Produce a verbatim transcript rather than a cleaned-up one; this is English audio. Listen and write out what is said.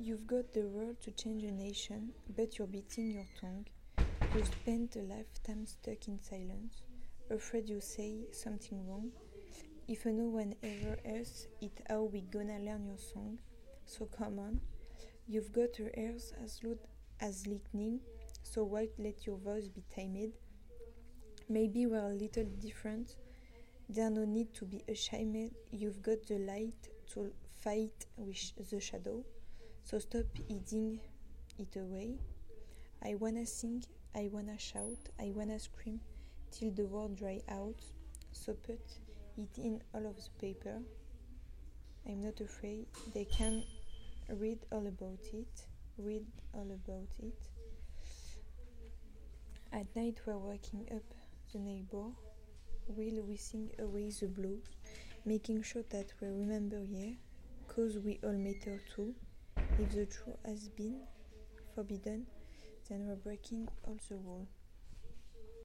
You've got the world to change a nation, but you're biting your tongue. You spent a lifetime stuck in silence, afraid you say something wrong. If no one ever asks it, how we gonna learn your song? So come on, you've got your ears as loud as lightning, so why let your voice be timid? Maybe we're a little different. There's no need to be ashamed. You've got the light to fight with the shadow. So stop hiding it away. I wanna sing, I wanna shout, I wanna scream till the word dry out. So put it in all of the paper. I'm not afraid. They can read all about it. Read all about it. At night we're waking up the neighbor, while we sing away the blues, making sure that we remember here, cause we all matter too. If the truth has been forbidden, then we're breaking all the rules.